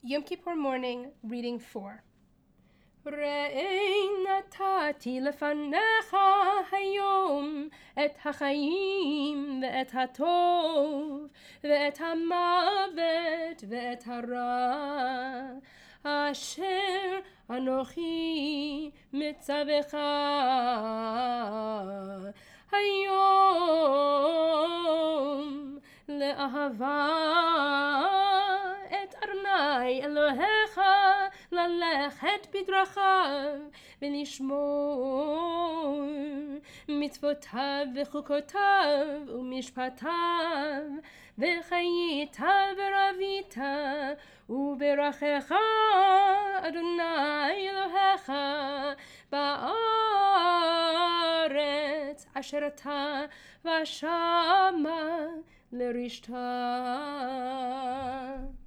Yom Kippur morning, reading 4. ראי נתתי לפניך היום את החיים ואת הטוב ואת המוות ואת הרע אשר אנוכי מצווך היום לאהבה את אדוני אלוהיך, ללכת בדרכיו ולשמור מצוותיו וחוקותיו ומשפטיו, וחיית ורבית וברכך אדוני אלוהיך בארץ אשר אתה ושמה לרשתה.